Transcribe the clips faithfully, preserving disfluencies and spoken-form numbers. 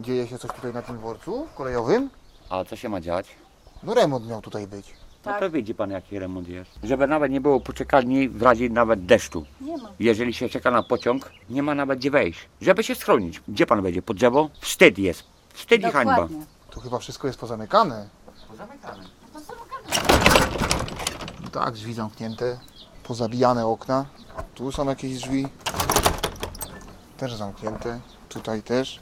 dzieje się coś tutaj na tym dworcu kolejowym? A co się ma dziać? No remont miał tutaj być. No to widzi pan, jaki remont jest. Żeby nawet nie było poczekalni w razie nawet deszczu. Nie ma. Jeżeli się czeka na pociąg, nie ma nawet gdzie wejść. Żeby się schronić. Gdzie pan będzie? Pod drzewo? Wstyd jest. Wstyd i hańba. Dokładnie. Tu chyba wszystko jest pozamykane. Pozamykane. Tak, drzwi zamknięte. Pozabijane okna. Tu są jakieś drzwi. Też zamknięte. Tutaj też.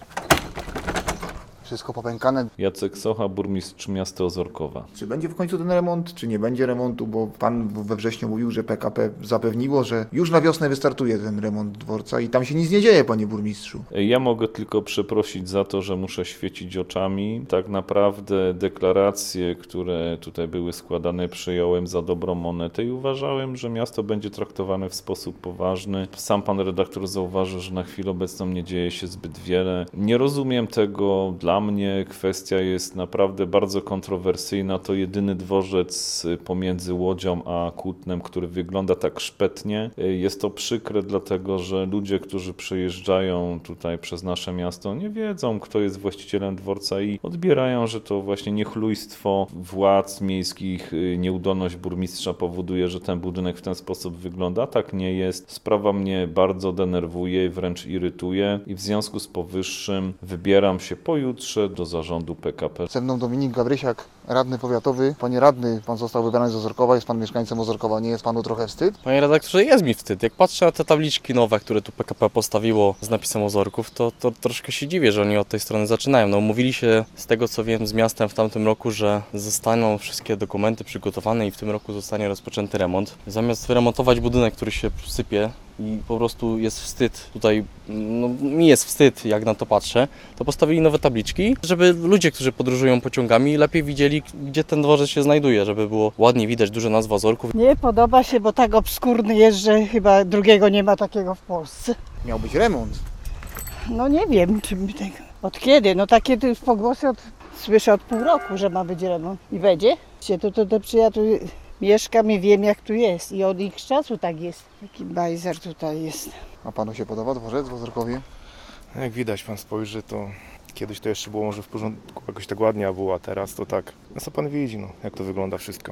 Wszystko popękane. Jacek Socha, burmistrz miasta Ozorkowa. Czy będzie w końcu ten remont, czy nie będzie remontu, bo pan we wrześniu mówił, że P K P zapewniło, że już na wiosnę wystartuje ten remont dworca i tam się nic nie dzieje, panie burmistrzu. Ja mogę tylko przeprosić za to, że muszę świecić oczami. Tak naprawdę deklaracje, które tutaj były składane, przyjąłem za dobrą monetę i uważałem, że miasto będzie traktowane w sposób poważny. Sam pan redaktor zauważył, że na chwilę obecną nie dzieje się zbyt wiele. Nie rozumiem tego. Dla mnie kwestia jest naprawdę bardzo kontrowersyjna. To jedyny dworzec pomiędzy Łodzią a Kutnem, który wygląda tak szpetnie. Jest to przykre, dlatego że ludzie, którzy przyjeżdżają tutaj przez nasze miasto, nie wiedzą, kto jest właścicielem dworca i odbierają, że to właśnie niechlujstwo władz miejskich, nieudolność burmistrza powoduje, że ten budynek w ten sposób wygląda. Tak nie jest. Sprawa mnie bardzo denerwuje i wręcz irytuje i w związku z powyższym wybieram się pojutrze do zarządu P K P. Ze mną Dominik Gabrysiak, radny powiatowy. Panie radny, pan został wybrany z Ozorkowa, jest pan mieszkańcem Ozorkowa. Nie jest panu trochę wstyd? Panie redaktorze, jest mi wstyd. Jak patrzę na te tabliczki nowe, które tu P K P postawiło z napisem Ozorków, to, to troszkę się dziwię, że oni od tej strony zaczynają. No, umówili się, z tego co wiem, z miastem w tamtym roku, że zostaną wszystkie dokumenty przygotowane i w tym roku zostanie rozpoczęty remont. Zamiast wyremontować budynek, który się sypie i po prostu jest wstyd, tutaj no, mi jest wstyd, jak na to patrzę, to postawili nowe tabliczki, żeby ludzie, którzy podróżują pociągami, lepiej widzieli, gdzie ten dworzec się znajduje, żeby było ładnie widać duże nazwy Ozorków. Nie podoba się, bo tak obskurny jest, że chyba drugiego nie ma takiego w Polsce. Miał być remont. No nie wiem, czy mi tego. Od kiedy? No takie tu pogłosy od, słyszę od pół roku, że ma być remont. I będzie? Się to, to, to, to ja tu mieszkam i wiem, jak tu jest. I od ich czasu tak jest. Taki bajzer tutaj jest. A panu się podoba dworzec w Ozorkowie? Jak widać, pan spojrzy, to kiedyś to jeszcze było może w porządku, jakoś tak ładnie było, a teraz to tak. No co pan widzi, no, jak to wygląda wszystko.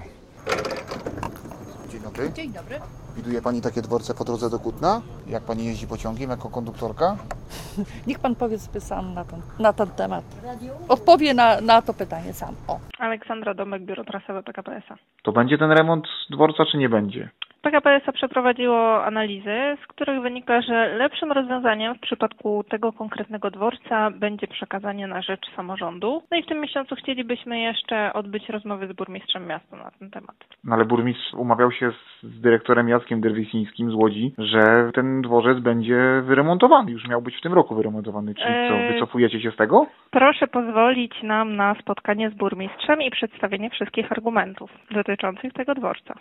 Dzień dobry. Dzień dobry. Widuje pani takie dworce po drodze do Kutna? Jak pani jeździ pociągiem jako konduktorka? Niech pan powie sobie sam na ten, na ten temat. Odpowie na, na to pytanie sam. O. Aleksandra Domek, biuro trasowe P K P S a. To będzie ten remont dworca, czy nie będzie? P K P S a przeprowadziło analizy, z których wynika, że lepszym rozwiązaniem w przypadku tego konkretnego dworca będzie przekazanie na rzecz samorządu. No i w tym miesiącu chcielibyśmy jeszcze odbyć rozmowy z burmistrzem miasta na ten temat. No ale burmistrz umawiał się z, z dyrektorem Jackiem Derwisińskim z Łodzi, że ten dworzec będzie wyremontowany. Już miał być w tym roku wyremontowany. Czyli co, Eee. wycofujecie się z tego? Proszę pozwolić nam na spotkanie z burmistrzem i przedstawienie wszystkich argumentów dotyczących tego dworca.